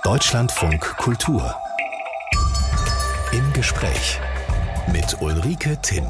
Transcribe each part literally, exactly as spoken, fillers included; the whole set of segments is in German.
Deutschlandfunk Kultur. Im Gespräch mit Ulrike Timm.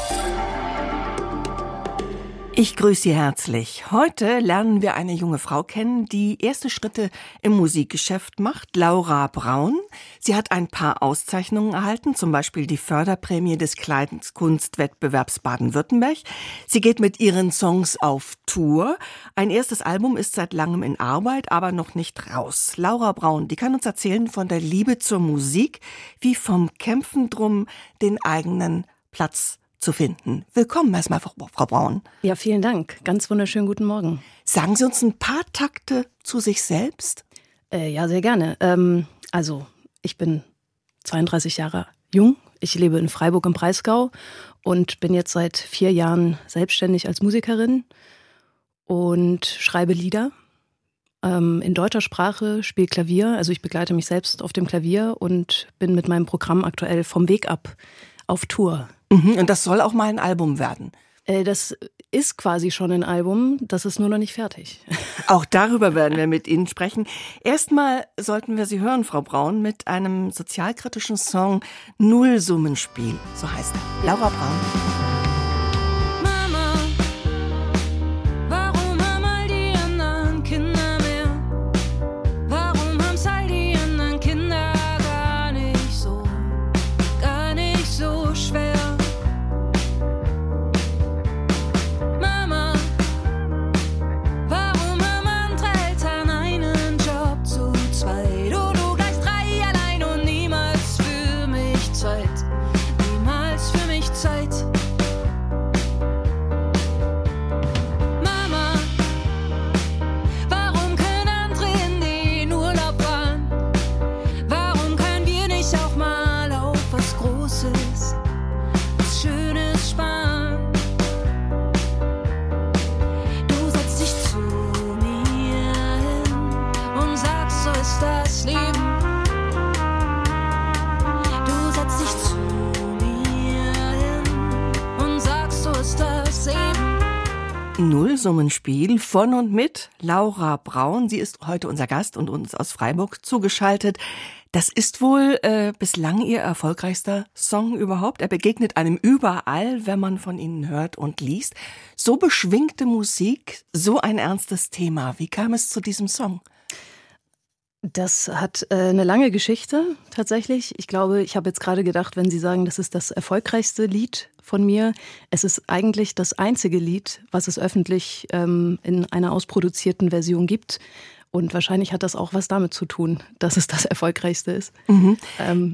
Ich grüße Sie herzlich. Heute lernen wir eine junge Frau kennen, die erste Schritte im Musikgeschäft macht, Laura Braun. Sie hat ein paar Auszeichnungen erhalten, zum Beispiel die Förderprämie des Kleinkunstwettbewerbs Baden-Württemberg. Sie geht mit ihren Songs auf Tour. Ein erstes Album ist seit langem in Arbeit, aber noch nicht raus. Laura Braun, die kann uns erzählen von der Liebe zur Musik, wie vom Kämpfen drum, den eigenen Platz zu finden. Willkommen erstmal, Frau Braun. Ja, vielen Dank. Ganz wunderschönen guten Morgen. Sagen Sie uns ein paar Takte zu sich selbst? Äh, ja, sehr gerne. Ähm, also, ich bin zweiunddreißig Jahre jung. Ich lebe in Freiburg im Breisgau und bin jetzt seit vier Jahren selbstständig als Musikerin und schreibe Lieder ähm, in deutscher Sprache, spiele Klavier. Also ich begleite mich selbst auf dem Klavier und bin mit meinem Programm aktuell vom Weg ab auf Tour. Und das soll auch mal ein Album werden? Äh, das ist quasi schon ein Album, das ist nur noch nicht fertig. Auch darüber werden wir mit Ihnen sprechen. Erstmal sollten wir Sie hören, Frau Braun, mit einem sozialkritischen Song Nullsummenspiel, so heißt er. Laura Braun. Nullsummenspiel von und mit Laura Braun. Sie ist heute unser Gast und uns aus Freiburg zugeschaltet. Das ist wohl äh, bislang Ihr erfolgreichster Song überhaupt. Er begegnet einem überall, wenn man von Ihnen hört und liest. So beschwingte Musik, so ein ernstes Thema. Wie kam es zu diesem Song? Das hat äh, eine lange Geschichte tatsächlich. Ich glaube, ich habe jetzt gerade gedacht, wenn Sie sagen, das ist das erfolgreichste Lied von mir. Es ist eigentlich das einzige Lied, was es öffentlich ähm, in einer ausproduzierten Version gibt. Und wahrscheinlich hat das auch was damit zu tun, dass es das erfolgreichste ist. Mhm. Ähm,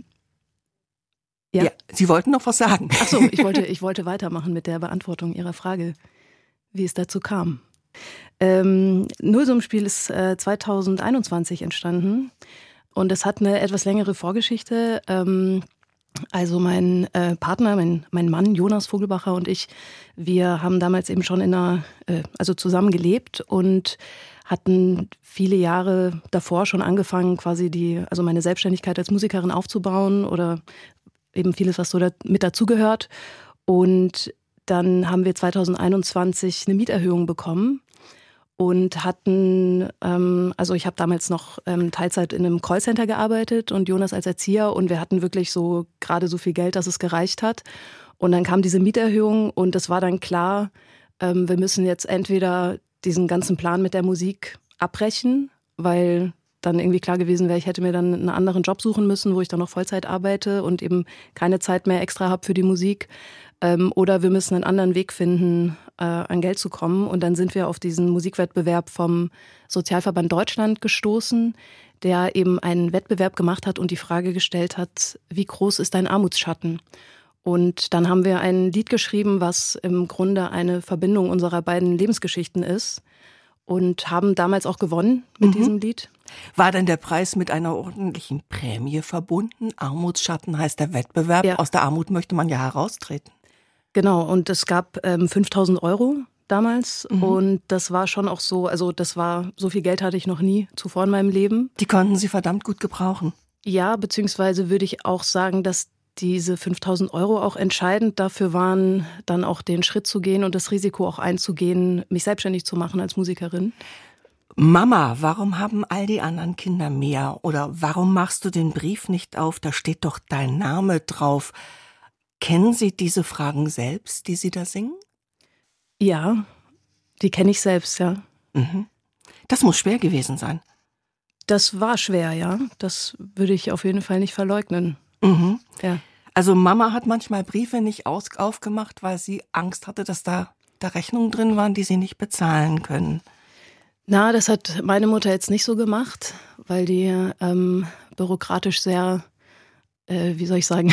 ja. ja, Sie wollten noch was sagen. Ach so, ich wollte, ich wollte weitermachen mit der Beantwortung Ihrer Frage, wie es dazu kam. Ähm, Nullsummenspiel ist äh, zweitausendeinundzwanzig entstanden und es hat eine etwas längere Vorgeschichte. Ähm, also mein äh, Partner, mein, mein Mann Jonas Vogelbacher und ich, wir haben damals eben schon in einer, äh, also zusammen gelebt und hatten viele Jahre davor schon angefangen, quasi die, also meine Selbstständigkeit als Musikerin aufzubauen oder eben vieles, was so da, mit dazugehört. Und dann haben wir zweitausendeinundzwanzig eine Mieterhöhung bekommen. Und hatten, ähm, also ich habe damals noch ähm, Teilzeit in einem Callcenter gearbeitet und Jonas als Erzieher und wir hatten wirklich so gerade so viel Geld, dass es gereicht hat. Und dann kam diese Mieterhöhung und es war dann klar, ähm, wir müssen jetzt entweder diesen ganzen Plan mit der Musik abbrechen, weil dann irgendwie klar gewesen wäre, ich hätte mir dann einen anderen Job suchen müssen, wo ich dann noch Vollzeit arbeite und eben keine Zeit mehr extra habe für die Musik. Ähm, oder wir müssen einen anderen Weg finden, äh, an Geld zu kommen. Und dann sind wir auf diesen Musikwettbewerb vom Sozialverband Deutschland gestoßen, der eben einen Wettbewerb gemacht hat und die Frage gestellt hat, wie groß ist dein Armutsschatten? Und dann haben wir ein Lied geschrieben, was im Grunde eine Verbindung unserer beiden Lebensgeschichten ist und haben damals auch gewonnen mit mhm. diesem Lied. War denn der Preis mit einer ordentlichen Prämie verbunden? Armutsschatten heißt der Wettbewerb. Ja. Aus der Armut möchte man ja heraustreten. Genau, und es gab ähm, fünftausend Euro damals mhm. und das war schon auch so, also das war, so viel Geld hatte ich noch nie zuvor in meinem Leben. Die konnten Sie verdammt gut gebrauchen. Ja, beziehungsweise würde ich auch sagen, dass diese fünftausend Euro auch entscheidend dafür waren, dann auch den Schritt zu gehen und das Risiko auch einzugehen, mich selbstständig zu machen als Musikerin. Mama, warum haben all die anderen Kinder mehr? Oder warum machst du den Brief nicht auf? Da steht doch dein Name drauf. Kennen Sie diese Fragen selbst, die Sie da singen? Ja, die kenne ich selbst, ja. Mhm. Das muss schwer gewesen sein. Das war schwer, ja. Das würde ich auf jeden Fall nicht verleugnen. Mhm. Ja. Also Mama hat manchmal Briefe nicht aus- aufgemacht, weil sie Angst hatte, dass da, da Rechnungen drin waren, die sie nicht bezahlen können. Na, das hat meine Mutter jetzt nicht so gemacht, weil die ähm, bürokratisch sehr, äh, wie soll ich sagen,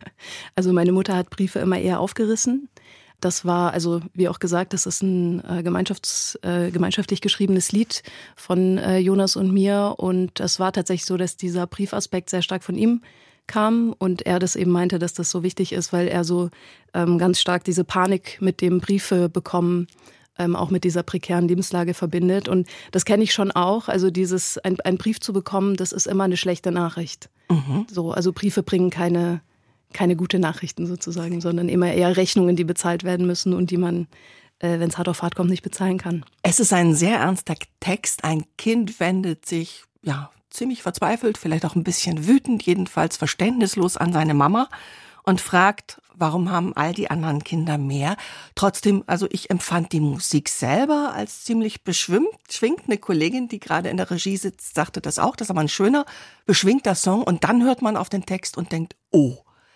also meine Mutter hat Briefe immer eher aufgerissen. Das war, also wie auch gesagt, das ist ein äh, Gemeinschafts-, äh, gemeinschaftlich geschriebenes Lied von äh, Jonas und mir. Und es war tatsächlich so, dass dieser Briefaspekt sehr stark von ihm kam und er das eben meinte, dass das so wichtig ist, weil er so ähm, ganz stark diese Panik mit dem Briefe bekommen, ähm, auch mit dieser prekären Lebenslage verbindet. Und das kenne ich schon auch. Also dieses, ein, einen Brief zu bekommen, das ist immer eine schlechte Nachricht. Mhm. So, also Briefe bringen keine keine gute Nachrichten sozusagen, sondern immer eher Rechnungen, die bezahlt werden müssen und die man, äh, wenn es hart auf hart kommt, nicht bezahlen kann. Es ist ein sehr ernster Text. Ein Kind wendet sich, ja, ziemlich verzweifelt, vielleicht auch ein bisschen wütend, jedenfalls verständnislos an seine Mama und fragt, warum haben all die anderen Kinder mehr? Trotzdem, also ich empfand die Musik selber als ziemlich beschwingt. Schwingt. Eine Kollegin, die gerade in der Regie sitzt, sagte das auch. Das ist aber ein schöner, beschwingter Song. Und dann hört man auf den Text und denkt, oh,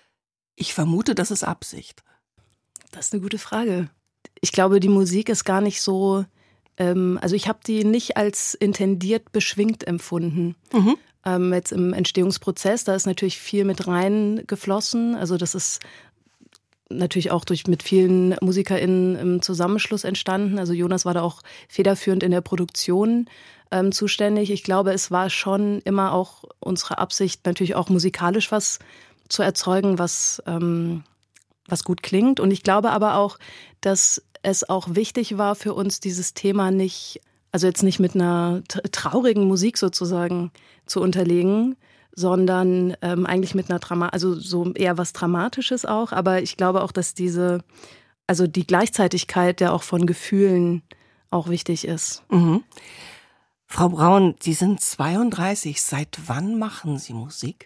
ich vermute, das ist Absicht. Das ist eine gute Frage. Ich glaube, die Musik ist gar nicht so, ähm, also ich habe die nicht als intendiert beschwingt empfunden. Mhm. Ähm, jetzt im Entstehungsprozess, da ist natürlich viel mit reingeflossen. Also das ist natürlich auch durch mit vielen MusikerInnen im Zusammenschluss entstanden. Also Jonas war da auch federführend in der Produktion ähm, zuständig. Ich glaube, es war schon immer auch unsere Absicht, natürlich auch musikalisch was zu erzeugen, was, ähm, was gut klingt. Und ich glaube aber auch, dass es auch wichtig war für uns, dieses Thema nicht, also jetzt nicht mit einer traurigen Musik sozusagen zu unterlegen, sondern ähm, eigentlich mit einer Drama, also so eher was Dramatisches auch. Aber ich glaube auch, dass diese, also die Gleichzeitigkeit ja auch von Gefühlen auch wichtig ist. Mhm. Frau Braun, Sie sind zweiunddreißig. Seit wann machen Sie Musik?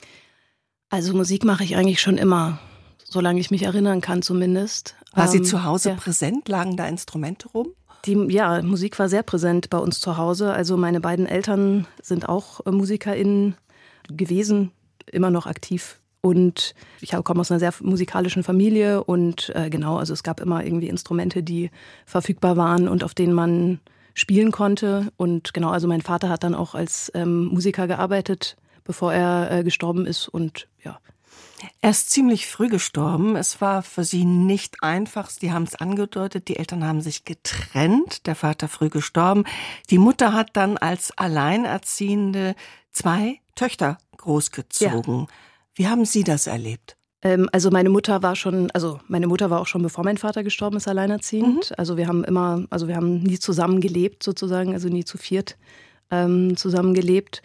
Also Musik mache ich eigentlich schon immer, solange ich mich erinnern kann zumindest. War ähm, sie zu Hause ja. präsent? Lagen da Instrumente rum? Die, ja, Musik war sehr präsent bei uns zu Hause. Also meine beiden Eltern sind auch äh, MusikerInnen gewesen, immer noch aktiv. Und ich komme aus einer sehr musikalischen Familie und äh, genau, also es gab immer irgendwie Instrumente, die verfügbar waren und auf denen man spielen konnte. Und genau, also mein Vater hat dann auch als ähm, Musiker gearbeitet, bevor er äh, gestorben ist und ja. Er ist ziemlich früh gestorben. Es war für sie nicht einfach. Sie haben es angedeutet, die Eltern haben sich getrennt, der Vater früh gestorben. Die Mutter hat dann als Alleinerziehende zwei Töchter großgezogen. Ja. Wie haben Sie das erlebt? Ähm, also meine Mutter war schon, also meine Mutter war auch schon, bevor mein Vater gestorben ist, alleinerziehend. Mhm. Also wir haben immer, also wir haben nie zusammen gelebt sozusagen, also nie zu viert ähm, zusammen gelebt.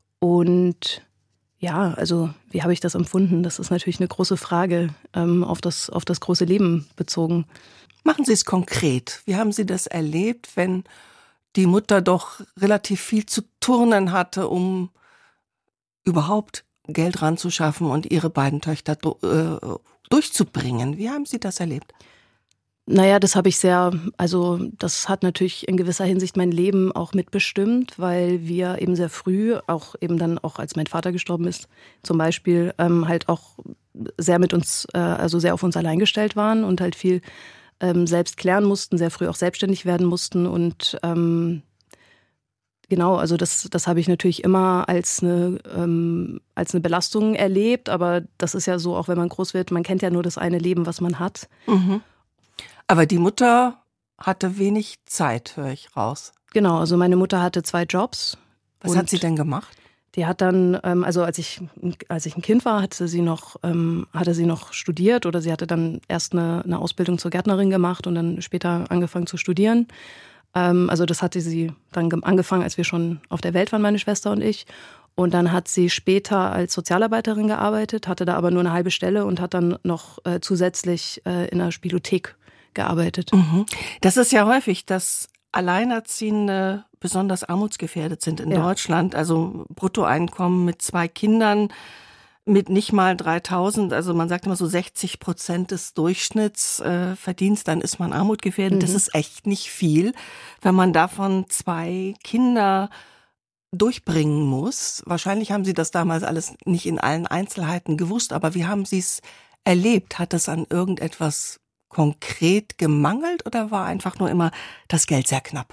Und ja, also wie habe ich das empfunden? Das ist natürlich eine große Frage, ähm, auf das, auf das große Leben bezogen. Machen Sie es konkret. Wie haben Sie das erlebt, wenn die Mutter doch relativ viel zu turnen hatte, um überhaupt Geld ranzuschaffen und ihre beiden Töchter äh, durchzubringen? Wie haben Sie das erlebt? Naja, das habe ich sehr, also das hat natürlich in gewisser Hinsicht mein Leben auch mitbestimmt, weil wir eben sehr früh, auch eben dann auch als mein Vater gestorben ist, zum Beispiel ähm, halt auch sehr mit uns, äh, also sehr auf uns allein gestellt waren und halt viel ähm, selbst klären mussten, sehr früh auch selbstständig werden mussten und ähm, genau, also das, das habe ich natürlich immer als eine, ähm, als eine Belastung erlebt, aber das ist ja so, auch wenn man groß wird, man kennt ja nur das eine Leben, was man hat. Mhm. Aber die Mutter hatte wenig Zeit, höre ich raus. Genau, also meine Mutter hatte zwei Jobs. Was hat sie denn gemacht? Die hat dann, also als ich, als ich ein Kind war, hatte sie noch, hatte sie noch studiert oder sie hatte dann erst eine, eine Ausbildung zur Gärtnerin gemacht und dann später angefangen zu studieren. Also das hatte sie dann angefangen, als wir schon auf der Welt waren, meine Schwester und ich. Und dann hat sie später als Sozialarbeiterin gearbeitet, hatte da aber nur eine halbe Stelle und hat dann noch zusätzlich in einer Spielothek gearbeitet. Mhm. Das ist ja häufig, dass Alleinerziehende besonders armutsgefährdet sind in Ja. Deutschland. Also Bruttoeinkommen mit zwei Kindern mit nicht mal dreitausend, also man sagt immer so sechzig Prozent des Durchschnitts äh, Verdienst, dann ist man armutgefährdet. Mhm. Das ist echt nicht viel, wenn man davon zwei Kinder durchbringen muss. Wahrscheinlich haben Sie das damals alles nicht in allen Einzelheiten gewusst, aber wie haben Sie es erlebt? Hat es an irgendetwas konkret gemangelt oder war einfach nur immer das Geld sehr knapp?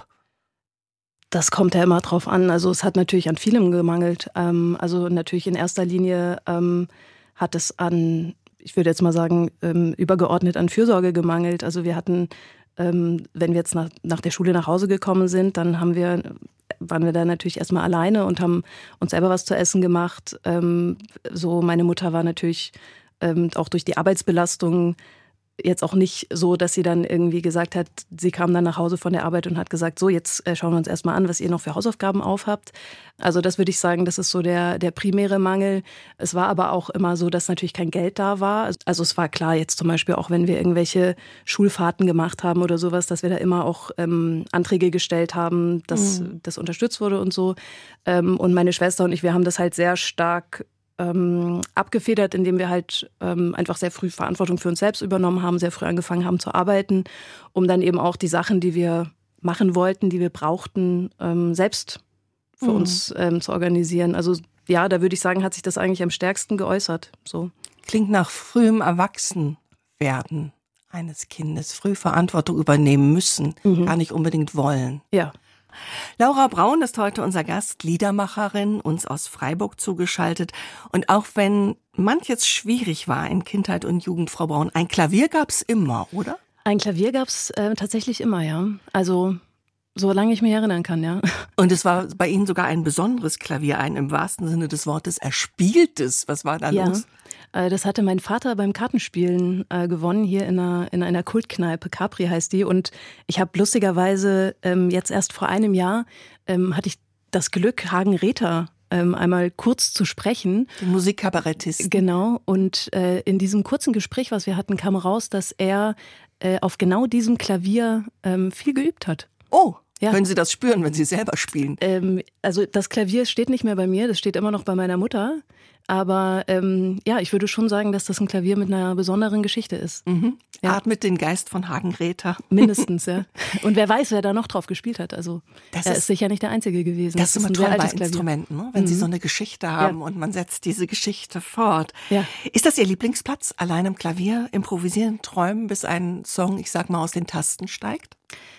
Das kommt ja immer drauf an. Also es hat natürlich an vielem gemangelt. Ähm, also natürlich in erster Linie ähm, hat es an, ich würde jetzt mal sagen, ähm, übergeordnet an Fürsorge gemangelt. Also wir hatten, ähm, wenn wir jetzt nach, nach der Schule nach Hause gekommen sind, dann haben wir, waren wir da natürlich erstmal alleine und haben uns selber was zu essen gemacht. Ähm, so meine Mutter war natürlich ähm, auch durch die Arbeitsbelastung jetzt auch nicht so, dass sie dann irgendwie gesagt hat, sie kam dann nach Hause von der Arbeit und hat gesagt, so jetzt äh, schauen wir uns erstmal an, was ihr noch für Hausaufgaben aufhabt. Also das würde ich sagen, das ist so der, der primäre Mangel. Es war aber auch immer so, dass natürlich kein Geld da war. Also es war klar, jetzt zum Beispiel auch, wenn wir irgendwelche Schulfahrten gemacht haben oder sowas, dass wir da immer auch ähm, Anträge gestellt haben, dass mhm. das unterstützt wurde und so. Ähm, und meine Schwester und ich, wir haben das halt sehr stark Ähm, abgefedert, indem wir halt ähm, einfach sehr früh Verantwortung für uns selbst übernommen haben, sehr früh angefangen haben zu arbeiten, um dann eben auch die Sachen, die wir machen wollten, die wir brauchten, ähm, selbst für mhm. uns ähm, zu organisieren. Also ja, da würde ich sagen, hat sich das eigentlich am stärksten geäußert. So. Klingt nach frühem Erwachsenwerden eines Kindes, früh Verantwortung übernehmen müssen, mhm. gar nicht unbedingt wollen. Ja. Laura Braun ist heute unser Gast, Liedermacherin, uns aus Freiburg zugeschaltet. Und auch wenn manches schwierig war in Kindheit und Jugend, Frau Braun, ein Klavier gab's immer, oder? Ein Klavier gab's äh, tatsächlich immer, ja. Also solange ich mich erinnern kann, ja. Und es war bei Ihnen sogar ein besonderes Klavier, ein im wahrsten Sinne des Wortes erspieltes. Was war da ja. los? Das hatte mein Vater beim Kartenspielen äh, gewonnen, hier in einer, in einer Kultkneipe, Capri heißt die. Und ich habe lustigerweise ähm, jetzt erst vor einem Jahr, ähm, hatte ich das Glück, Hagen Rether ähm, einmal kurz zu sprechen. Den Musikkabarettisten. Genau. Und äh, in diesem kurzen Gespräch, was wir hatten, kam raus, dass er äh, auf genau diesem Klavier ähm, viel geübt hat. Oh, ja. Können Sie das spüren, wenn Sie selber spielen? Ähm, also das Klavier steht nicht mehr bei mir, das steht immer noch bei meiner Mutter. Aber ähm, ja, ich würde schon sagen, dass das ein Klavier mit einer besonderen Geschichte ist. Mhm. Ja. Atmet den Geist von Hagen Rether. Mindestens, ja. Und wer weiß, wer da noch drauf gespielt hat. Also das er ist, ist sicher nicht der Einzige gewesen. Das, das ist immer toll bei Klavier. Instrumenten, ne? Wenn mhm. sie so eine Geschichte haben ja. und man setzt diese Geschichte fort. Ja. Ist das Ihr Lieblingsplatz, allein am Klavier improvisieren, träumen, bis ein Song, ich sag mal, aus den Tasten steigt?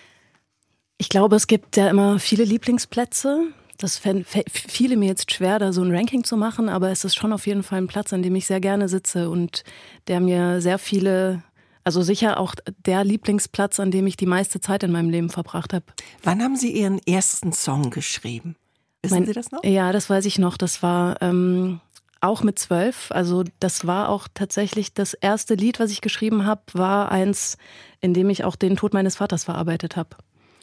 Ich glaube, es gibt ja immer viele Lieblingsplätze. Das fiele mir jetzt schwer, da so ein Ranking zu machen, aber es ist schon auf jeden Fall ein Platz, an dem ich sehr gerne sitze und der mir sehr viele, also sicher auch der Lieblingsplatz, an dem ich die meiste Zeit in meinem Leben verbracht habe. Wann haben Sie Ihren ersten Song geschrieben? Wissen mein, Sie das noch? Ja, das weiß ich noch. Das war ähm, auch mit zwölf. Also das war auch tatsächlich das erste Lied, was ich geschrieben habe, war eins, in dem ich auch den Tod meines Vaters verarbeitet habe.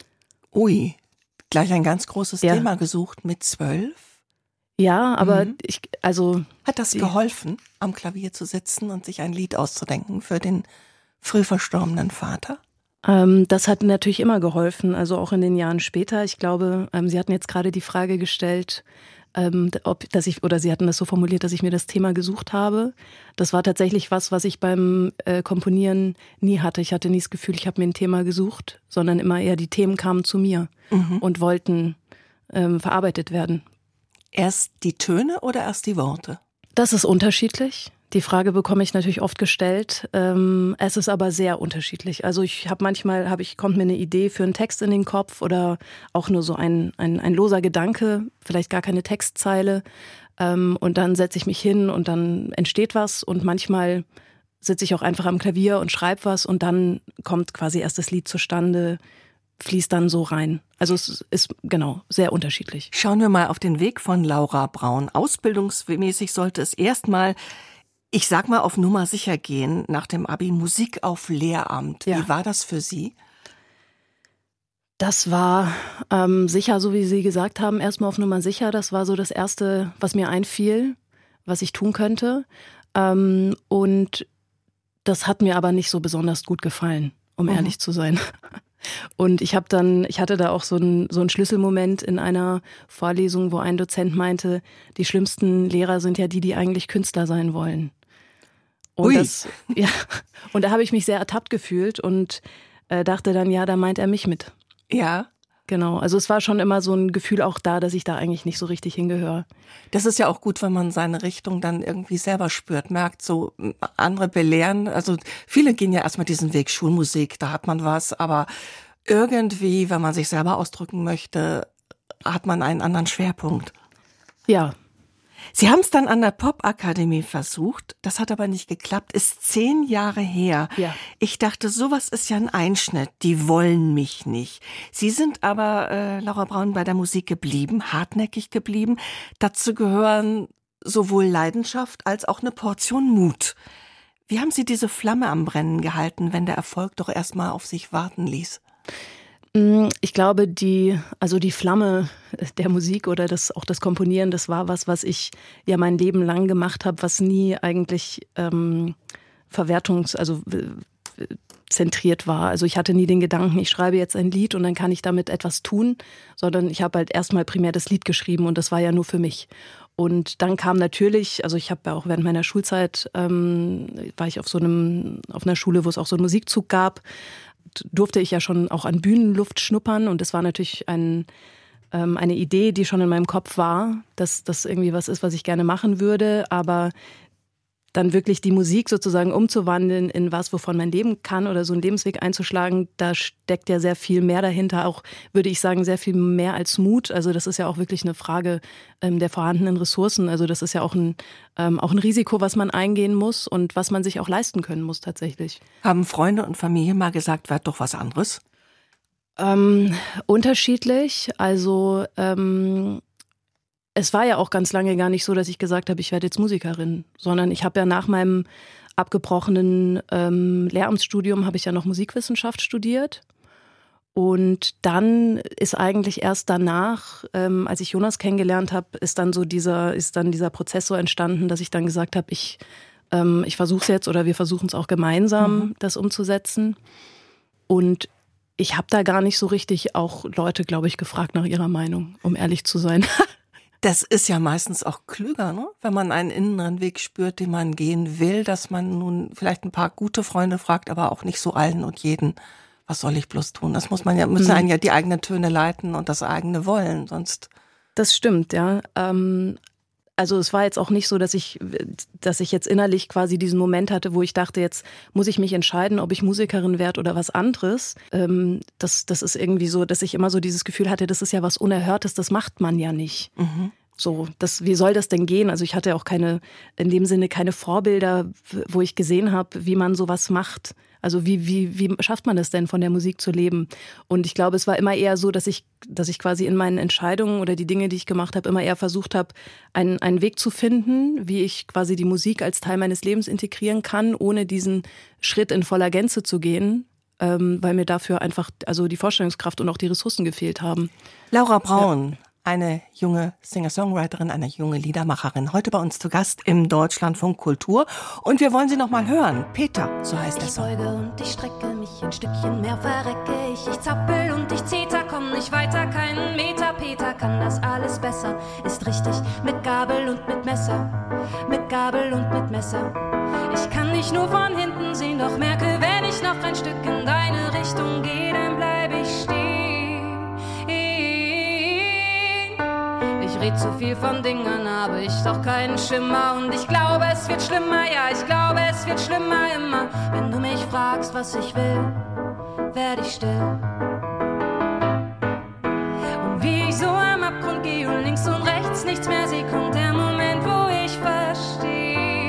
Ui. Gleich ein ganz großes ja. Thema gesucht mit zwölf. Ja, aber mhm. ich, also. Hat das geholfen, am Klavier zu sitzen und sich ein Lied auszudenken für den früh verstorbenen Vater? Ähm, das hat natürlich immer geholfen, also auch in den Jahren später. Ich glaube, ähm, Sie hatten jetzt gerade die Frage gestellt, ähm, ob, dass ich, oder Sie hatten das so formuliert, dass ich mir das Thema gesucht habe. Das war tatsächlich was, was ich beim äh, Komponieren nie hatte. Ich hatte nie das Gefühl, ich habe mir ein Thema gesucht, sondern immer eher die Themen kamen zu mir mhm. und wollten ähm, verarbeitet werden. Erst die Töne oder erst die Worte? Das ist unterschiedlich. Die Frage bekomme ich natürlich oft gestellt. Ähm, es ist aber sehr unterschiedlich. Also ich habe manchmal, hab ich, kommt mir eine Idee für einen Text in den Kopf oder auch nur so ein, ein, ein loser Gedanke, vielleicht gar keine Textzeile. Ähm, und dann setze ich mich hin und dann entsteht was. Und manchmal sitze ich auch einfach am Klavier und schreibe was und dann kommt quasi erst das Lied zustande, fließt dann so rein. Also es ist genau sehr unterschiedlich. Schauen wir mal auf den Weg von Laura Braun. Ausbildungsmäßig sollte es erstmal, ich sag mal, auf Nummer sicher gehen, nach dem Abi Musik auf Lehramt. Ja. Wie war das für Sie? Das war ähm, sicher, so wie Sie gesagt haben, erstmal auf Nummer sicher. Das war so das Erste, was mir einfiel, was ich tun könnte. Ähm, und das hat mir aber nicht so besonders gut gefallen, um mhm. ehrlich zu sein. Und ich habe dann, ich hatte da auch so einen so einen Schlüsselmoment in einer Vorlesung, wo ein Dozent meinte, die schlimmsten Lehrer sind ja die, die eigentlich Künstler sein wollen. Und Ui. das, ja, und da habe ich mich sehr ertappt gefühlt und äh, dachte dann, ja, da meint er mich mit. Ja. Genau, also es war schon immer so ein Gefühl auch da, dass ich da eigentlich nicht so richtig hingehöre. Das ist ja auch gut, wenn man seine Richtung dann irgendwie selber spürt, merkt, so andere belehren. Also viele gehen ja erstmal diesen Weg Schulmusik, da hat man was, aber irgendwie, wenn man sich selber ausdrücken möchte, hat man einen anderen Schwerpunkt. Ja. Sie haben es dann an der Popakademie versucht, das hat aber nicht geklappt, ist zehn Jahre her. Ja. Ich dachte, sowas ist ja ein Einschnitt, die wollen mich nicht. Sie sind aber, äh, Laura Braun, bei der Musik geblieben, hartnäckig geblieben. Dazu gehören sowohl Leidenschaft als auch eine Portion Mut. Wie haben Sie diese Flamme am Brennen gehalten, wenn der Erfolg doch erstmal auf sich warten ließ? Ich glaube, die, also die Flamme der Musik oder das, auch das Komponieren, das war was, was ich ja mein Leben lang gemacht habe, was nie eigentlich ähm, verwertungs-, also äh, zentriert war. Also ich hatte nie den Gedanken, ich schreibe jetzt ein Lied und dann kann ich damit etwas tun, sondern ich habe halt erstmal primär das Lied geschrieben und das war ja nur für mich. Und dann kam natürlich, also ich habe ja auch während meiner Schulzeit, ähm, war ich auf so einem, auf einer Schule, wo es auch so einen Musikzug gab, durfte ich ja schon auch an Bühnenluft schnuppern und es war natürlich ein, ähm, eine Idee, die schon in meinem Kopf war, dass das irgendwie was ist, was ich gerne machen würde, aber dann wirklich die Musik sozusagen umzuwandeln in was, wovon man leben kann oder so einen Lebensweg einzuschlagen, da steckt ja sehr viel mehr dahinter, auch würde ich sagen, sehr viel mehr als Mut. Also das ist ja auch wirklich eine Frage ähm, der vorhandenen Ressourcen. Also das ist ja auch ein, ähm, auch ein Risiko, was man eingehen muss und was man sich auch leisten können muss tatsächlich. Haben Freunde und Familie mal gesagt, werd doch was anderes? Ähm, unterschiedlich, also ähm, es war ja auch ganz lange gar nicht so, dass ich gesagt habe, ich werde jetzt Musikerin, sondern ich habe ja nach meinem abgebrochenen ähm, Lehramtsstudium habe ich ja noch Musikwissenschaft studiert und dann ist eigentlich erst danach, ähm, als ich Jonas kennengelernt habe, ist dann so dieser ist dann dieser Prozess so entstanden, dass ich dann gesagt habe, ich ähm, ich versuche es jetzt oder wir versuchen es auch gemeinsam, mhm. das umzusetzen und ich habe da gar nicht so richtig auch Leute, glaube ich, gefragt nach ihrer Meinung, um ehrlich zu sein. Das ist ja meistens auch klüger, ne? Wenn man einen inneren Weg spürt, den man gehen will, dass man nun vielleicht ein paar gute Freunde fragt, aber auch nicht so allen und jeden, was soll ich bloß tun? Das muss man ja, müssen einen ja die eigenen Töne leiten und das eigene wollen, sonst. Das stimmt, ja. Ähm, also es war jetzt auch nicht so, dass ich, dass ich jetzt innerlich quasi diesen Moment hatte, wo ich dachte, jetzt muss ich mich entscheiden, ob ich Musikerin werde oder was anderes. Ähm, das, das ist irgendwie so, dass ich immer so dieses Gefühl hatte, das ist ja was Unerhörtes, das macht man ja nicht. Mhm. So, das, wie soll das denn gehen? Also ich hatte auch keine, in dem Sinne keine Vorbilder, wo ich gesehen habe, wie man sowas macht. Also wie, wie, wie schafft man es denn, von der Musik zu leben? Und ich glaube, es war immer eher so, dass ich, dass ich quasi in meinen Entscheidungen oder die Dinge, die ich gemacht habe, immer eher versucht habe, einen, einen Weg zu finden, wie ich quasi die Musik als Teil meines Lebens integrieren kann, ohne diesen Schritt in voller Gänze zu gehen, ähm, weil mir dafür einfach also die Vorstellungskraft und auch die Ressourcen gefehlt haben. Laura Braun. Ja. Eine junge Singer-Songwriterin, eine junge Liedermacherin, heute bei uns zu Gast im Deutschlandfunk Kultur. Und wir wollen sie noch mal hören. Peter, so heißt der Song. Ich beuge und ich strecke mich, ein Stückchen mehr verrecke ich. Ich zappel und ich zeter, komm nicht weiter, keinen Meter. Peter kann das alles besser, ist richtig, mit Gabel und mit Messer. Mit Gabel und mit Messer. Ich kann dich nur von hinten sehen, doch merke, wenn ich noch ein Stück in deine Richtung gehe, dann bleib ich stehen. Ich red zu viel von Dingen, habe ich doch keinen Schimmer. Und ich glaube, es wird schlimmer, ja, ich glaube, es wird schlimmer immer. Wenn du mich fragst, was ich will, werd ich still. Und wie ich so am Abgrund gehe und links und rechts nichts mehr sehe, kommt der Moment, wo ich verstehe.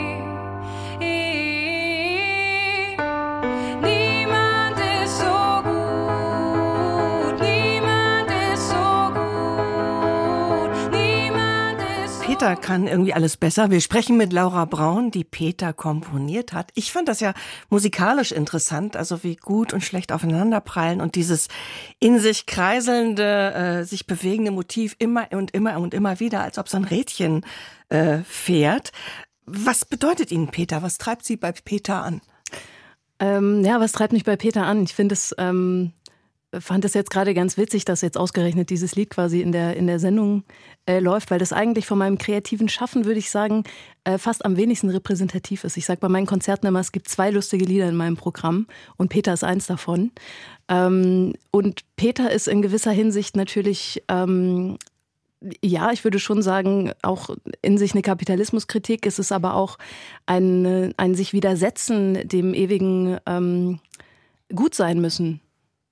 Niemand ist so gut, niemand ist so gut, niemand ist so gut. Peter kann irgendwie alles besser. Wir sprechen mit Laura Braun, die Peter komponiert hat. Ich fand das ja musikalisch interessant, also wie gut und schlecht aufeinanderprallen und dieses in sich kreiselnde, äh, sich bewegende Motiv immer und immer und immer wieder, als ob so ein Rädchen äh, fährt. Was bedeutet Ihnen Peter? Was treibt Sie bei Peter an? Ähm, ja, was treibt mich bei Peter an? Ich finde es, ähm, fand es jetzt gerade ganz witzig, dass jetzt ausgerechnet dieses Lied quasi in der, in der Sendung äh, läuft, weil das eigentlich von meinem kreativen Schaffen, würde ich sagen, äh, fast am wenigsten repräsentativ ist. Ich sage bei meinen Konzerten immer, es gibt zwei lustige Lieder in meinem Programm und Peter ist eins davon. Ähm, und Peter ist in gewisser Hinsicht natürlich... Ähm, Ja, ich würde schon sagen, auch in sich eine Kapitalismuskritik. Es ist aber auch ein, ein sich widersetzen dem ewigen ähm, Gut sein müssen.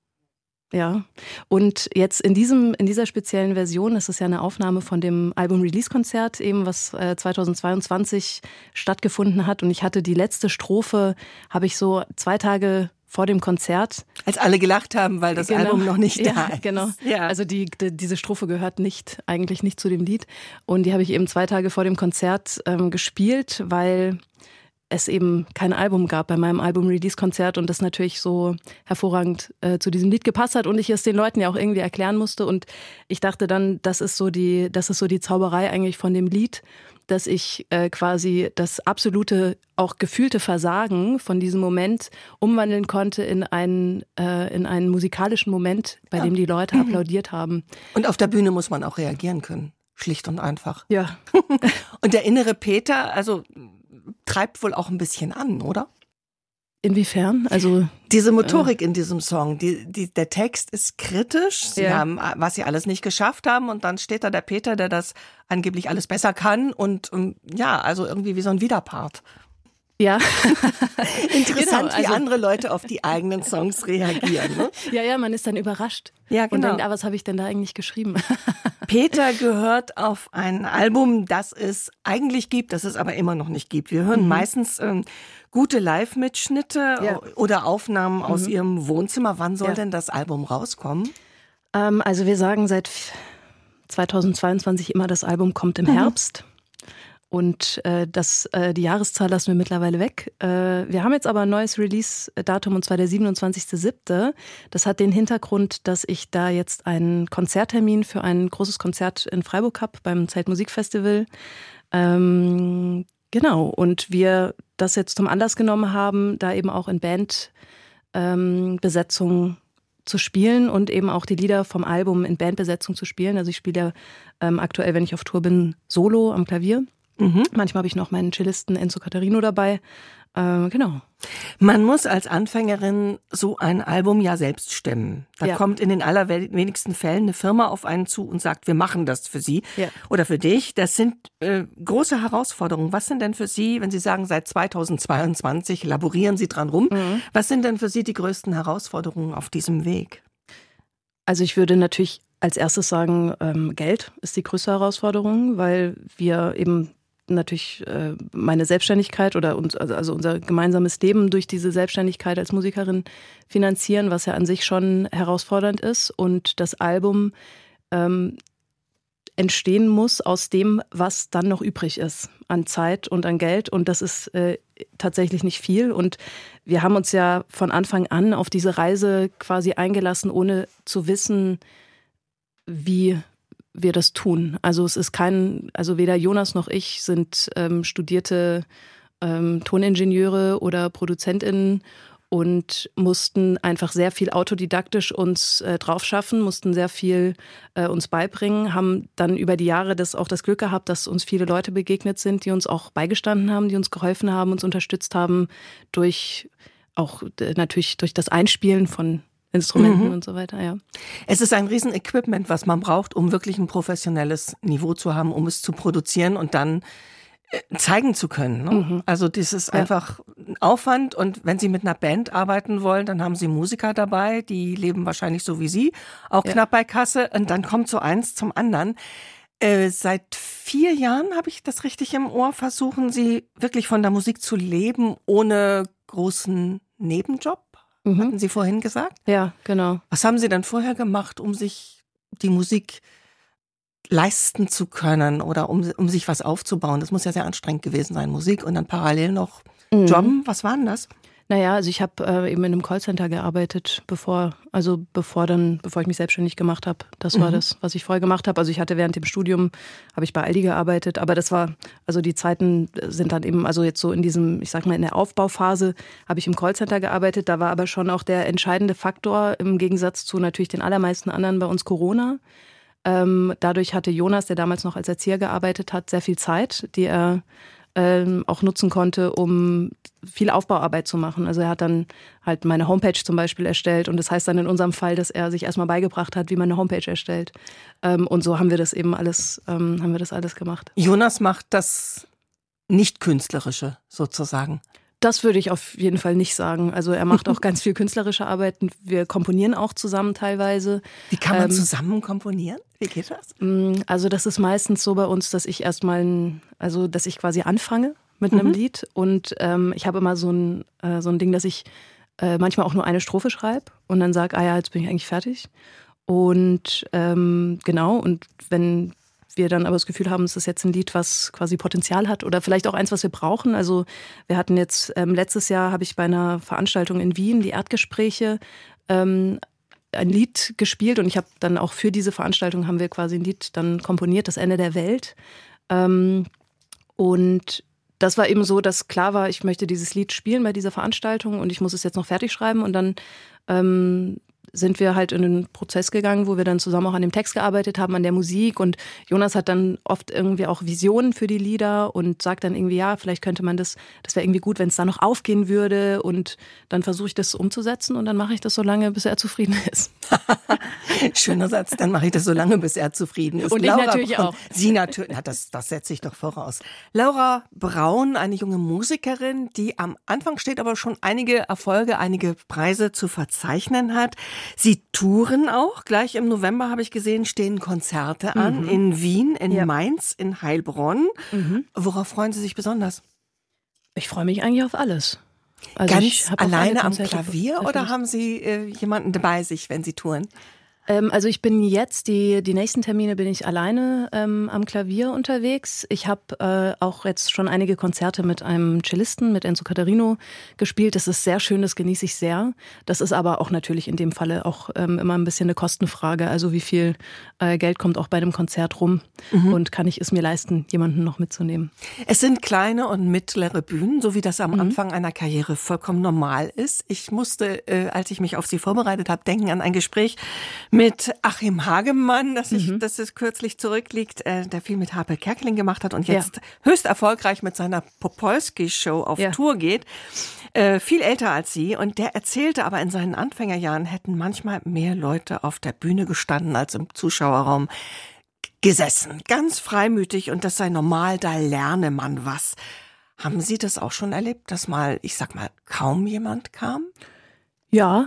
Ja, und jetzt in diesem in dieser speziellen Version, das ist ja eine Aufnahme von dem Album-Release-Konzert, eben was äh, zweitausendzweiundzwanzig stattgefunden hat. Und ich hatte die letzte Strophe, habe ich so zwei Tage vor dem Konzert. Als alle gelacht haben, weil das genau. Album noch nicht ja, da ist. Genau. Ja. Also die, die, diese Strophe gehört nicht, eigentlich nicht zu dem Lied. Und die habe ich eben zwei Tage vor dem Konzert ähm, gespielt, weil es eben kein Album gab bei meinem Album-Release-Konzert und das natürlich so hervorragend äh, zu diesem Lied gepasst hat und ich es den Leuten ja auch irgendwie erklären musste. Und ich dachte dann, das ist so die, das ist so die Zauberei eigentlich von dem Lied, dass ich äh, quasi das absolute, auch gefühlte Versagen von diesem Moment umwandeln konnte in einen, äh, in einen musikalischen Moment, bei ja. dem die Leute mhm. applaudiert haben. Und auf der Bühne muss man auch reagieren können, schlicht und einfach. Ja. Und der innere Peter, also treibt wohl auch ein bisschen an, oder? Inwiefern? Also diese Motorik äh, in diesem Song, die, die, der Text ist kritisch. Sie ja. haben, was sie alles nicht geschafft haben, und dann steht da der Peter, der das angeblich alles besser kann und, und ja, also irgendwie wie so ein Widerpart. Ja. Interessant, genau, also, wie andere Leute auf die eigenen Songs reagieren. Ne? Ja, ja, man ist dann überrascht. Ja, genau. Und denkt, ah, was habe ich denn da eigentlich geschrieben? Peter gehört auf ein Album, das es eigentlich gibt, das es aber immer noch nicht gibt. Wir hören mhm. meistens ähm, gute Live-Mitschnitte ja. oder Aufnahmen aus mhm. ihrem Wohnzimmer. Wann soll ja. denn das Album rauskommen? Ähm, also wir sagen seit zweitausendzweiundzwanzig immer, das Album kommt im mhm. Herbst. Und äh, das, äh, die Jahreszahl lassen wir mittlerweile weg. Äh, wir haben jetzt aber ein neues Release-Datum, und zwar der siebenundzwanzigster siebter Das hat den Hintergrund, dass ich da jetzt einen Konzerttermin für ein großes Konzert in Freiburg habe, beim Zeltmusikfestival. Ähm, genau, und wir das jetzt zum Anlass genommen haben, da eben auch in Bandbesetzung ähm, zu spielen und eben auch die Lieder vom Album in Bandbesetzung zu spielen. Also ich spiele ja ähm, aktuell, wenn ich auf Tour bin, solo am Klavier. Mhm. Manchmal habe ich noch meinen Cellisten Enzo Catarino dabei. Äh, genau. Man muss als Anfängerin so ein Album ja selbst stemmen. Da ja. kommt in den allerwenigsten Fällen eine Firma auf einen zu und sagt, wir machen das für Sie ja. oder für dich. Das sind äh, große Herausforderungen. Was sind denn für Sie, wenn Sie sagen, seit zweitausendzweiundzwanzig laborieren Sie dran rum, mhm. was sind denn für Sie die größten Herausforderungen auf diesem Weg? Also ich würde natürlich als erstes sagen, ähm, Geld ist die größte Herausforderung, weil wir eben natürlich äh, meine Selbstständigkeit oder uns, also unser gemeinsames Leben durch diese Selbstständigkeit als Musikerin finanzieren, was ja an sich schon herausfordernd ist. Und das Album ähm, entstehen muss aus dem, was dann noch übrig ist an Zeit und an Geld. Und das ist äh, tatsächlich nicht viel. Und wir haben uns ja von Anfang an auf diese Reise quasi eingelassen, ohne zu wissen, wie wir das tun. Also es ist kein, also weder Jonas noch ich sind ähm, studierte ähm, Toningenieure oder ProduzentInnen und mussten einfach sehr viel autodidaktisch uns äh, drauf schaffen, mussten sehr viel äh, uns beibringen, haben dann über die Jahre das auch das Glück gehabt, dass uns viele Leute begegnet sind, die uns auch beigestanden haben, die uns geholfen haben, uns unterstützt haben durch auch äh, natürlich durch das Einspielen von Instrumenten mhm. und so weiter, ja. Es ist ein Riesen-Equipment, was man braucht, um wirklich ein professionelles Niveau zu haben, um es zu produzieren und dann äh, zeigen zu können. Ne? Mhm. Also das ist ja. einfach ein Aufwand, und wenn Sie mit einer Band arbeiten wollen, dann haben Sie Musiker dabei, die leben wahrscheinlich so wie Sie, auch ja. knapp bei Kasse, und dann kommt so eins zum anderen. Äh, seit vier Jahren, habe ich das richtig im Ohr, versuchen Sie wirklich von der Musik zu leben, ohne großen Nebenjob? Mhm. Hatten Sie vorhin gesagt? Ja, genau. Was haben Sie dann vorher gemacht, um sich die Musik leisten zu können oder um, um sich was aufzubauen? Das muss ja sehr anstrengend gewesen sein, Musik und dann parallel noch mhm. Jobben. Was war denn das? Naja, also ich habe äh, eben in einem Callcenter gearbeitet, bevor, also bevor dann, bevor ich mich selbstständig gemacht habe. Das war mhm. das, was ich vorher gemacht habe. Also ich hatte während dem Studium, habe ich bei Aldi gearbeitet, aber das war, also die Zeiten sind dann eben, also jetzt so in diesem, ich sag mal in der Aufbauphase habe ich im Callcenter gearbeitet. Da war aber schon auch der entscheidende Faktor im Gegensatz zu natürlich den allermeisten anderen bei uns Corona. Ähm, dadurch hatte Jonas, der damals noch als Erzieher gearbeitet hat, sehr viel Zeit, die er ähm, auch nutzen konnte, um viel Aufbauarbeit zu machen. Also er hat dann halt meine Homepage zum Beispiel erstellt und das heißt dann in unserem Fall, dass er sich erstmal beigebracht hat, wie man eine Homepage erstellt. Ähm, und so haben wir das eben alles, ähm, haben wir das alles gemacht. Jonas macht das Nicht-Künstlerische sozusagen. Das würde ich auf jeden Fall nicht sagen. Also er macht auch ganz viel künstlerische Arbeit. Wir komponieren auch zusammen teilweise. Wie kann man ähm, zusammen komponieren? Wie geht das? Also das ist meistens so bei uns, dass ich erstmal, also dass ich quasi anfange mit einem mhm. Lied und ähm, ich habe immer so ein, äh, so ein Ding, dass ich äh, manchmal auch nur eine Strophe schreibe und dann sage, ah ja, jetzt bin ich eigentlich fertig. Und ähm, genau, und wenn wir dann aber das Gefühl haben, es ist jetzt ein Lied, was quasi Potenzial hat oder vielleicht auch eins, was wir brauchen. Also wir hatten jetzt, ähm, letztes Jahr habe ich bei einer Veranstaltung in Wien, die Erdgespräche, ähm, ein Lied gespielt und ich habe dann auch für diese Veranstaltung haben wir quasi ein Lied dann komponiert, Das Ende der Welt. Ähm, und das war eben so, dass klar war, ich möchte dieses Lied spielen bei dieser Veranstaltung und ich muss es jetzt noch fertig schreiben und dann ähm, sind wir halt in einen Prozess gegangen, wo wir dann zusammen auch an dem Text gearbeitet haben, an der Musik und Jonas hat dann oft irgendwie auch Visionen für die Lieder und sagt dann irgendwie, ja, vielleicht könnte man das, das wäre irgendwie gut, wenn es da noch aufgehen würde und dann versuche ich das umzusetzen und dann mache ich das so lange, bis er zufrieden ist. Schöner Satz, dann mache ich das so lange, bis er zufrieden ist. Und ich Laura natürlich Braun, auch. Sie natürlich, na, das, das setze ich doch voraus. Laura Braun, eine junge Musikerin, die am Anfang steht, aber schon einige Erfolge, einige Preise zu verzeichnen hat. Sie touren auch. Gleich im November, habe ich gesehen, stehen Konzerte an mhm. in Wien, in ja. Mainz, in Heilbronn. Mhm. Worauf freuen Sie sich besonders? Ich freue mich eigentlich auf alles. Also Ganz alleine am Klavier oder haben Sie äh, jemanden bei sich, wenn Sie touren? Ähm, also ich bin jetzt, die, die nächsten Termine bin ich alleine ähm, am Klavier unterwegs. Ich habe äh, auch jetzt schon einige Konzerte mit einem Cellisten, mit Enzo Caterino gespielt. Das ist sehr schön, das genieße ich sehr. Das ist aber auch natürlich in dem Falle auch ähm, immer ein bisschen eine Kostenfrage. Also wie viel äh, Geld kommt auch bei einem Konzert rum mhm. und kann ich es mir leisten, jemanden noch mitzunehmen? Es sind kleine und mittlere Bühnen, so wie das am mhm. Anfang einer Karriere vollkommen normal ist. Ich musste, äh, als ich mich auf Sie vorbereitet habe, denken an ein Gespräch mit Achim Hagemann, das, ich, mhm. das ist kürzlich zurückliegt, äh, der viel mit Harpe Kerkeling gemacht hat und jetzt ja. höchst erfolgreich mit seiner Popolski-Show auf ja. Tour geht. Äh, viel älter als Sie und der erzählte aber, in seinen Anfängerjahren hätten manchmal mehr Leute auf der Bühne gestanden als im Zuschauerraum gesessen. Ganz freimütig und das sei normal, da lerne man was. Haben Sie das auch schon erlebt, dass mal, ich sag mal, kaum jemand kam? Ja.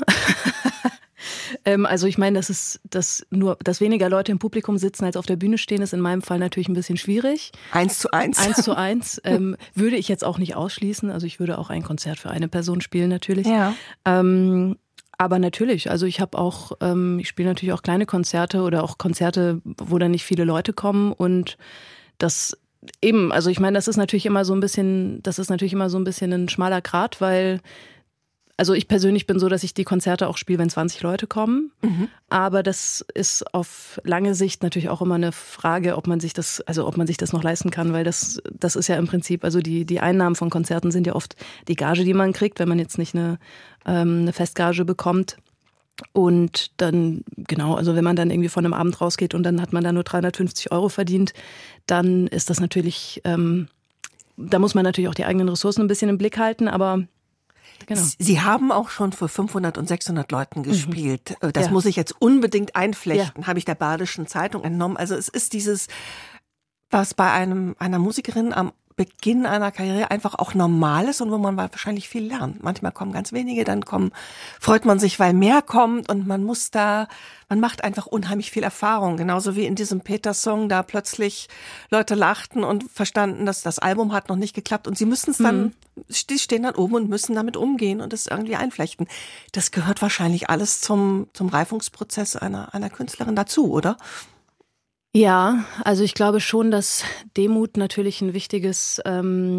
ähm, also ich meine, dass es, dass nur, dass weniger Leute im Publikum sitzen als auf der Bühne stehen, ist in meinem Fall natürlich ein bisschen schwierig. Eins zu eins. Eins zu eins ähm, würde ich jetzt auch nicht ausschließen. Also ich würde auch ein Konzert für eine Person spielen natürlich. Ja. Ähm, aber natürlich, also ich habe auch, ähm, ich spiele natürlich auch kleine Konzerte oder auch Konzerte, wo dann nicht viele Leute kommen und das eben, also ich meine, das ist natürlich immer so ein bisschen, das ist natürlich immer so ein bisschen ein schmaler Grat, weil also ich persönlich bin so, dass ich die Konzerte auch spiele, wenn zwanzig Leute kommen. Mhm. Aber das ist auf lange Sicht natürlich auch immer eine Frage, ob man sich das, also ob man sich das noch leisten kann, weil das, das ist ja im Prinzip, also die, die Einnahmen von Konzerten sind ja oft die Gage, die man kriegt, wenn man jetzt nicht eine, ähm, eine Festgage bekommt. Und dann, genau, also wenn man dann irgendwie von einem Abend rausgeht und dann hat man da nur dreihundertfünfzig Euro verdient, dann ist das natürlich, ähm, da muss man natürlich auch die eigenen Ressourcen ein bisschen im Blick halten, aber genau. Sie haben auch schon vor fünfhundert und sechshundert Leuten gespielt. Mhm. Das ja. muss ich jetzt unbedingt einflechten, ja. habe ich der Badischen Zeitung entnommen. Also es ist dieses, was bei einem einer Musikerin am Beginn einer Karriere einfach auch normal ist und wo man wahrscheinlich viel lernt. Manchmal kommen ganz wenige, dann kommen, freut man sich, weil mehr kommt und man muss da, man macht einfach unheimlich viel Erfahrung. Genauso wie in diesem Peter-Song da plötzlich Leute lachten und verstanden, dass das Album hat noch nicht geklappt und sie müssen es dann, mhm. die stehen dann oben und müssen damit umgehen und es irgendwie einflechten. Das gehört wahrscheinlich alles zum, zum Reifungsprozess einer, einer Künstlerin dazu, oder? Ja, also ich glaube schon, dass Demut natürlich ein wichtiges, ähm,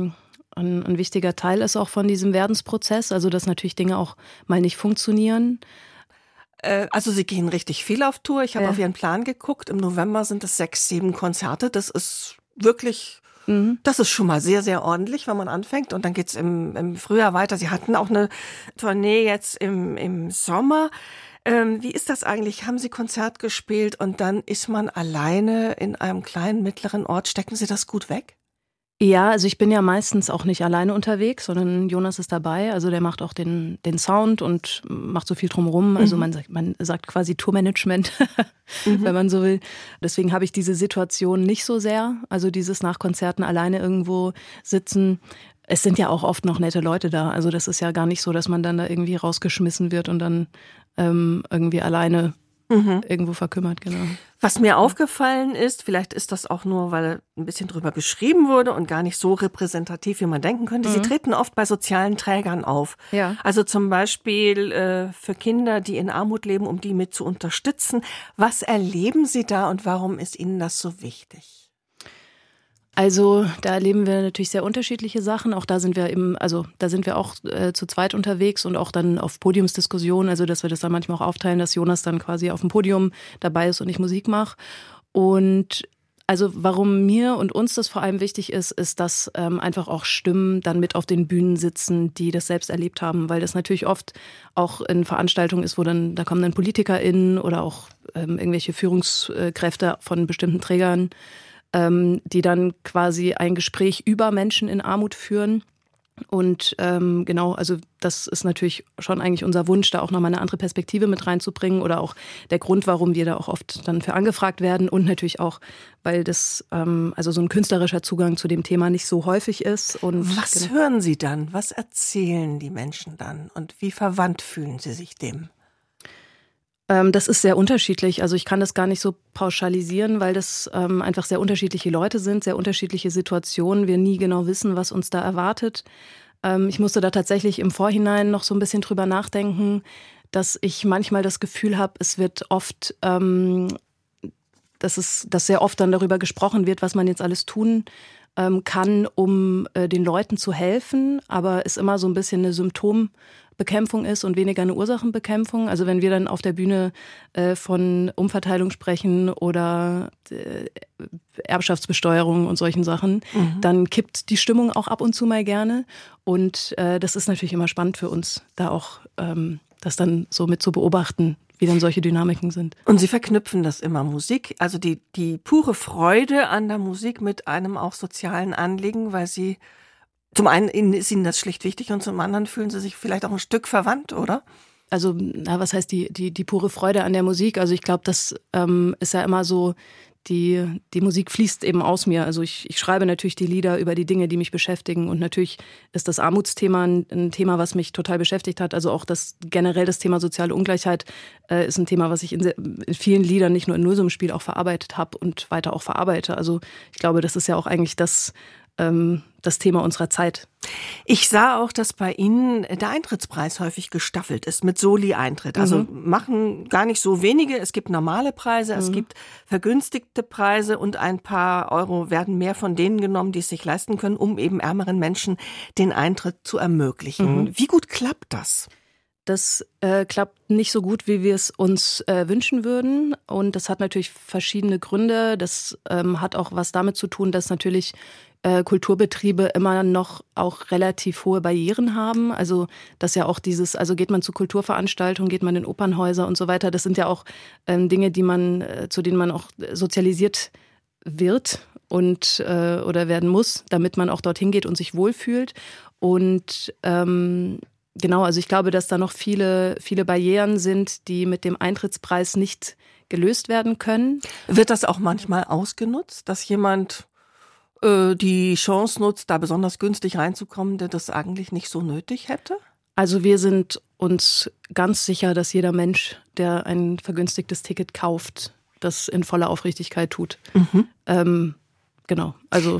ein, ein wichtiger Teil ist auch von diesem Werdensprozess. Also dass natürlich Dinge auch mal nicht funktionieren. Also Sie gehen richtig viel auf Tour. Ich habe Ja. auf Ihren Plan geguckt. Im November sind es sechs, sieben Konzerte. Das ist wirklich, Mhm. das ist schon mal sehr, sehr ordentlich, wenn man anfängt. Und dann geht's im, im Frühjahr weiter. Sie hatten auch eine Tournee jetzt im, im Sommer. Ähm, wie ist das eigentlich? Haben Sie Konzert gespielt und dann ist man alleine in einem kleinen, mittleren Ort? Stecken Sie das gut weg? Ja, also ich bin ja meistens auch nicht alleine unterwegs, sondern Jonas ist dabei. Also der macht auch den, den Sound und macht so viel drumherum. Also Mhm. man sagt, man sagt quasi Tourmanagement, Mhm. wenn man so will. Deswegen habe ich diese Situation nicht so sehr. Also dieses nach Konzerten alleine irgendwo sitzen. Es sind ja auch oft noch nette Leute da. Also das ist ja gar nicht so, dass man dann da irgendwie rausgeschmissen wird und dann ähm, irgendwie alleine Mhm. irgendwo verkümmert, genau. Was mir aufgefallen ist, vielleicht ist das auch nur, weil ein bisschen drüber geschrieben wurde und gar nicht so repräsentativ, wie man denken könnte. Mhm. Sie treten oft bei sozialen Trägern auf. Ja. Also zum Beispiel äh, für Kinder, die in Armut leben, um die mit zu unterstützen. Was erleben Sie da und warum ist Ihnen das so wichtig? Also da erleben wir natürlich sehr unterschiedliche Sachen. Auch da sind wir eben, also da sind wir auch äh, zu zweit unterwegs und auch dann auf Podiumsdiskussionen, also dass wir das dann manchmal auch aufteilen, dass Jonas dann quasi auf dem Podium dabei ist und ich Musik mache. Und also warum mir und uns das vor allem wichtig ist, ist, dass ähm, einfach auch Stimmen dann mit auf den Bühnen sitzen, die das selbst erlebt haben, weil das natürlich oft auch in Veranstaltungen ist, wo dann, da kommen dann PolitikerInnen oder auch ähm, irgendwelche Führungskräfte von bestimmten Trägern, ähm, die dann quasi ein Gespräch über Menschen in Armut führen. Und ähm, genau, also das ist natürlich schon eigentlich unser Wunsch, da auch nochmal eine andere Perspektive mit reinzubringen oder auch der Grund, warum wir da auch oft dann für angefragt werden und natürlich auch, weil das ähm, also so ein künstlerischer Zugang zu dem Thema nicht so häufig ist. Und Was genau. hören Sie dann? Was erzählen die Menschen dann? Und wie verwandt fühlen Sie sich dem? Ähm, das ist sehr unterschiedlich. Also ich kann das gar nicht so pauschalisieren, weil das ähm, einfach sehr unterschiedliche Leute sind, sehr unterschiedliche Situationen. Wir nie genau wissen, was uns da erwartet. Ähm, ich musste da tatsächlich im Vorhinein noch so ein bisschen drüber nachdenken, dass ich manchmal das Gefühl habe, es wird oft, ähm, dass es, dass sehr oft dann darüber gesprochen wird, was man jetzt alles tun ähm, kann, um äh, den Leuten zu helfen, aber es immer so ein bisschen eine Symptombekämpfung ist und weniger eine Ursachenbekämpfung. Also wenn wir dann auf der Bühne äh, von Umverteilung sprechen oder äh, Erbschaftsbesteuerung und solchen Sachen, mhm. dann kippt die Stimmung auch ab und zu mal gerne. Und äh, das ist natürlich immer spannend für uns, da auch ähm, das dann so mit zu beobachten, wie dann solche Dynamiken sind. Und Sie verknüpfen das immer, Musik, also die, die pure Freude an der Musik mit einem auch sozialen Anliegen, weil Sie, zum einen ist Ihnen das schlicht wichtig und zum anderen fühlen Sie sich vielleicht auch ein Stück verwandt, oder? Also, na, was heißt die, die, die pure Freude an der Musik? Also ich glaube, das ähm, ist ja immer so, die, die Musik fließt eben aus mir. Also ich, ich schreibe natürlich die Lieder über die Dinge, die mich beschäftigen. Und natürlich ist das Armutsthema ein, ein Thema, was mich total beschäftigt hat. Also auch das generell das Thema soziale Ungleichheit äh, ist ein Thema, was ich in, sehr, in vielen Liedern, nicht nur in Nullsummenspiel, auch verarbeitet habe und weiter auch verarbeite. Also ich glaube, das ist ja auch eigentlich das, ähm, das Thema unserer Zeit. Ich sah auch, dass bei Ihnen der Eintrittspreis häufig gestaffelt ist mit Soli-Eintritt. Also Mhm. machen gar nicht so wenige. Es gibt normale Preise, mhm. es gibt vergünstigte Preise und ein paar Euro werden mehr von denen genommen, die es sich leisten können, um eben ärmeren Menschen den Eintritt zu ermöglichen. Mhm. Wie gut klappt das? Das äh, klappt nicht so gut, wie wir es uns äh, wünschen würden. Und das hat natürlich verschiedene Gründe. Das ähm, hat auch was damit zu tun, dass natürlich äh, Kulturbetriebe immer noch auch relativ hohe Barrieren haben. Also dass ja auch dieses, also geht man zu Kulturveranstaltungen, geht man in Opernhäuser und so weiter. Das sind ja auch ähm, Dinge, die man, äh, zu denen man auch sozialisiert wird und äh, oder werden muss, damit man auch dorthin geht und sich wohlfühlt. Und ähm, Genau, also ich glaube, dass da noch viele, viele Barrieren sind, die mit dem Eintrittspreis nicht gelöst werden können. Wird das auch manchmal ausgenutzt, dass jemand äh, die Chance nutzt, da besonders günstig reinzukommen, der das eigentlich nicht so nötig hätte? Also wir sind uns ganz sicher, dass jeder Mensch, der ein vergünstigtes Ticket kauft, das in voller Aufrichtigkeit tut. Mhm. Ähm, genau, also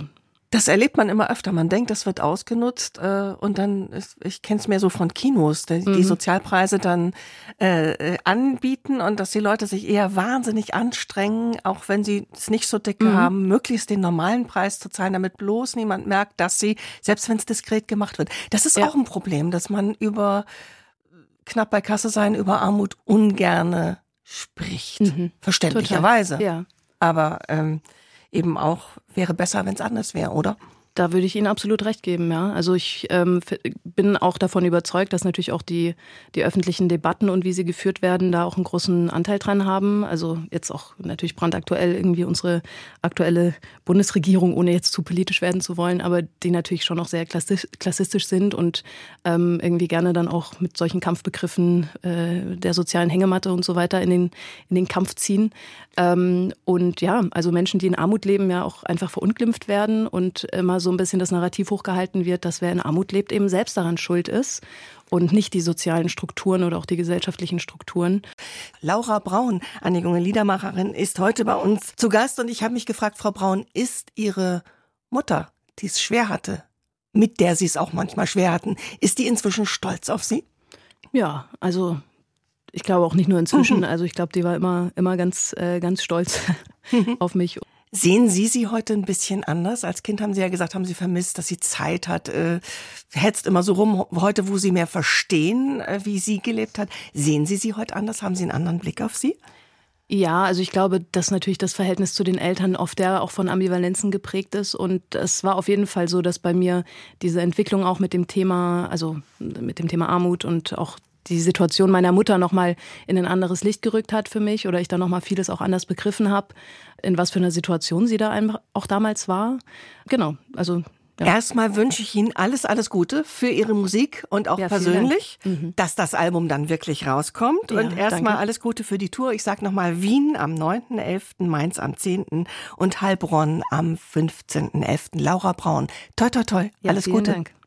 Das erlebt man immer öfter. Man denkt, das wird ausgenutzt äh, und dann, ist, ich kenne es mehr so von Kinos, die, mhm. die Sozialpreise dann äh, anbieten und dass die Leute sich eher wahnsinnig anstrengen, auch wenn sie es nicht so dicke mhm. haben, möglichst den normalen Preis zu zahlen, damit bloß niemand merkt, dass sie, selbst wenn es diskret gemacht wird. Das ist ja. auch ein Problem, dass man über knapp bei Kasse sein, über Armut ungerne spricht. Mhm. Verständlicherweise. Ja. Aber ähm, eben auch wäre besser, wenn es anders wäre, oder? Da würde ich Ihnen absolut recht geben, ja. Also ich ähm, bin auch davon überzeugt, dass natürlich auch die, die öffentlichen Debatten und wie sie geführt werden, da auch einen großen Anteil dran haben. Also jetzt auch natürlich brandaktuell irgendwie unsere aktuelle Bundesregierung, ohne jetzt zu politisch werden zu wollen, aber die natürlich schon auch sehr klassistisch sind und ähm, irgendwie gerne dann auch mit solchen Kampfbegriffen äh, der sozialen Hängematte und so weiter in den, in den Kampf ziehen. Ähm, und ja, also Menschen, die in Armut leben, ja auch einfach verunglimpft werden und immer so ein bisschen das Narrativ hochgehalten wird, dass wer in Armut lebt, eben selbst daran schuld ist und nicht die sozialen Strukturen oder auch die gesellschaftlichen Strukturen. Laura Braun, eine junge Liedermacherin, ist heute bei uns zu Gast und ich habe mich gefragt, Frau Braun, ist Ihre Mutter, die es schwer hatte, mit der Sie es auch manchmal schwer hatten, ist die inzwischen stolz auf Sie? Ja, also ich glaube auch nicht nur inzwischen, mhm. also ich glaube, die war immer, immer ganz, äh, ganz stolz auf mich. Sehen Sie sie heute ein bisschen anders? Als Kind haben Sie ja gesagt, haben Sie vermisst, dass sie Zeit hat, äh, hetzt immer so rum. Heute, wo Sie mehr verstehen, äh, wie sie gelebt hat, sehen Sie sie heute anders? Haben Sie einen anderen Blick auf sie? Ja, also ich glaube, dass natürlich das Verhältnis zu den Eltern oft ja auch von Ambivalenzen geprägt ist. Und es war auf jeden Fall so, dass bei mir diese Entwicklung auch mit dem Thema, also mit dem Thema Armut und auch die Situation meiner Mutter nochmal in ein anderes Licht gerückt hat für mich oder ich da nochmal vieles auch anders begriffen habe, in was für einer Situation sie da auch damals war. Genau, also ja. Erstmal wünsche ich Ihnen alles, alles Gute für Ihre Musik und auch ja, persönlich, mhm. dass das Album dann wirklich rauskommt. Ja, und erstmal alles Gute für die Tour. Ich sage nochmal Wien am neunten elften, Mainz am zehnten und Heilbronn am fünfzehnten elften Laura Braun. Toi, toi, toi. Ja, alles vielen Gute. Dank.